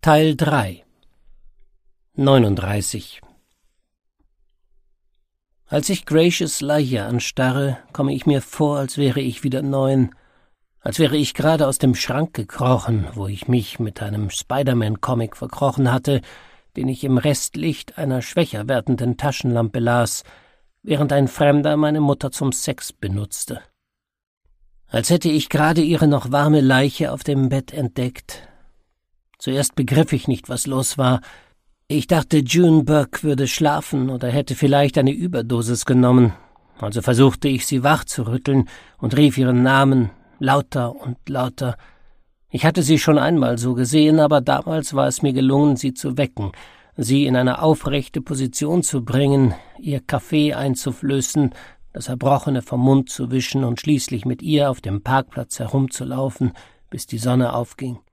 Teil 3 39 Als ich Gracious Leiche anstarre, komme ich mir vor, als wäre ich wieder 9, als wäre ich gerade aus dem Schrank gekrochen, wo ich mich mit einem Spider-Man-Comic verkrochen hatte, den ich im Restlicht einer schwächer werdenden Taschenlampe las, während ein Fremder meine Mutter zum Sex benutzte. Als hätte ich gerade ihre noch warme Leiche auf dem Bett entdeckt. Zuerst begriff ich nicht, was los war. Ich dachte, June Burke würde schlafen oder hätte vielleicht eine Überdosis genommen. Also versuchte ich, sie wach zu rütteln und rief ihren Namen lauter und lauter. Ich hatte sie schon einmal so gesehen, aber damals war es mir gelungen, sie zu wecken, sie in eine aufrechte Position zu bringen, ihr Kaffee einzuflößen, das Erbrochene vom Mund zu wischen und schließlich mit ihr auf dem Parkplatz herumzulaufen, bis die Sonne aufging.